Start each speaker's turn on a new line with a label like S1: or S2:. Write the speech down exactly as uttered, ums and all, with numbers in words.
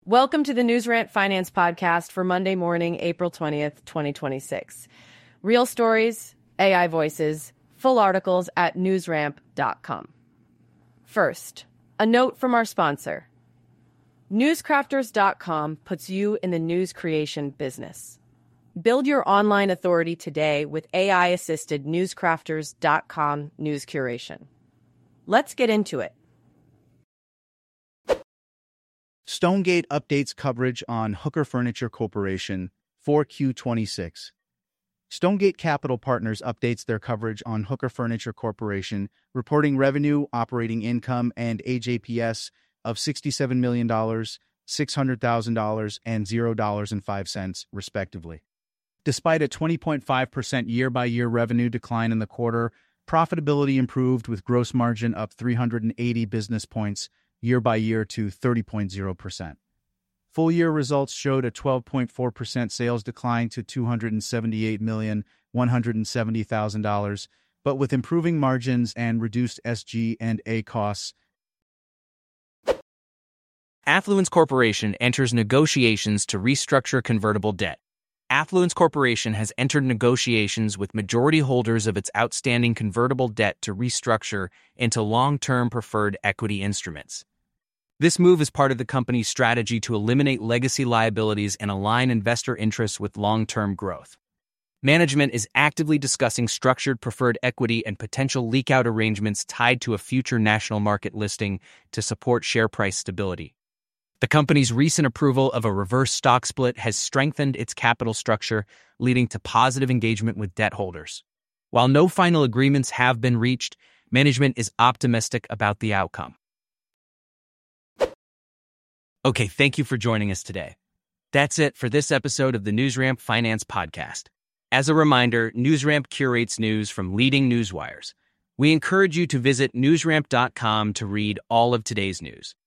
S1: Welcome to the News Rant Finance Podcast for Monday morning, April twentieth, twenty twenty-six. Real stories, A I voices, full articles at newsramp dot com. First, a note from our sponsor. newscrafters dot com puts you in the news creation business. Build your online authority today with A I-assisted newscrafters dot com news curation. Let's get into it.
S2: Stonegate updates coverage on Hooker Furniture Corporation, four Q twenty-six. Stonegate Capital Partners updates their coverage on Hooker Furniture Corporation, reporting revenue, operating income, and A J P S of sixty-seven million dollars, six hundred thousand dollars, and zero dollars and five cents, respectively. Despite a twenty point five percent year-by-year revenue decline in the quarter, profitability improved with gross margin up three hundred eighty business points year-by-year to thirty point zero percent. Full-year results showed a twelve point four percent sales decline to two hundred seventy-eight million one hundred seventy thousand dollars, but with improving margins and reduced S G and A costs.
S3: Affluence Corporation enters negotiations to restructure convertible debt. Affluence Corporation has entered negotiations with majority holders of its outstanding convertible debt to restructure into long-term preferred equity instruments. This move is part of the company's strategy to eliminate legacy liabilities and align investor interests with long-term growth. Management is actively discussing structured preferred equity and potential leak-out arrangements tied to a future national market listing to support share price stability. The company's recent approval of a reverse stock split has strengthened its capital structure, leading to positive engagement with debt holders. While no final agreements have been reached, management is optimistic about the outcome. Okay, thank you for joining us today. That's it for this episode of the NewsRamp Finance Podcast. As a reminder, NewsRamp curates news from leading newswires. We encourage you to visit newsramp dot com to read all of today's news.